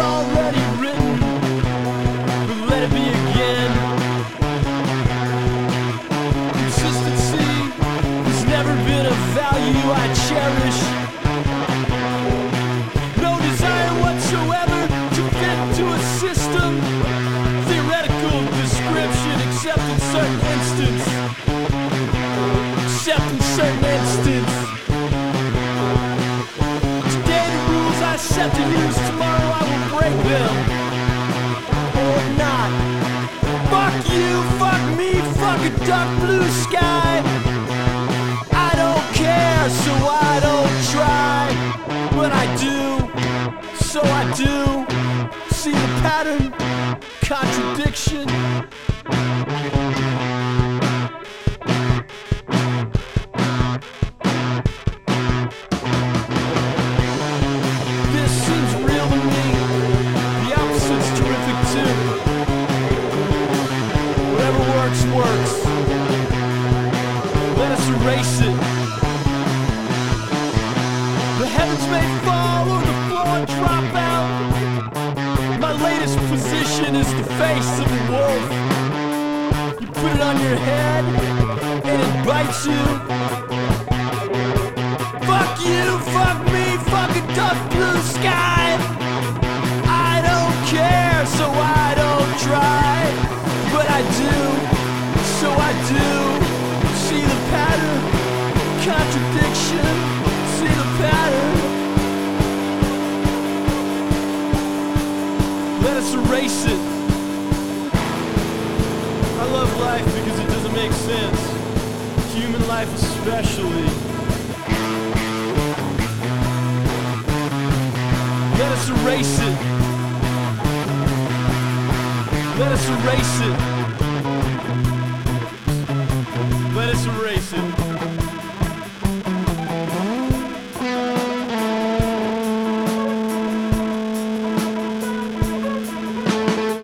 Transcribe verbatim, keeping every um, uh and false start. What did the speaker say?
already written, but let it be again. Consistency has never been a value I cherish. No desire whatsoever to fit to a system. Theoretical description except in certain instance. Except in certain instance. Today the rules I set to use, tomorrow I will break them. Or not. Fuck you, fuck me, fuck a dark blue sky. I don't care, so I don't try. But I do, so I do. See the pattern, contradiction. This seems real to me. The opposite's terrific too. Whatever works, works. Let us erase it. The heavens may fall or the floor drop out. My latest position is the face of a wolf. You put it on your head and it bites you. Fuck you, fuck me, fuck a dark blue sky. I don't care, so I don't try. But I do, so I do. See the pattern, contradiction. See the pattern. Let us erase it. I love life because it doesn't make sense. Human life especially. Let us erase it. Let us erase it.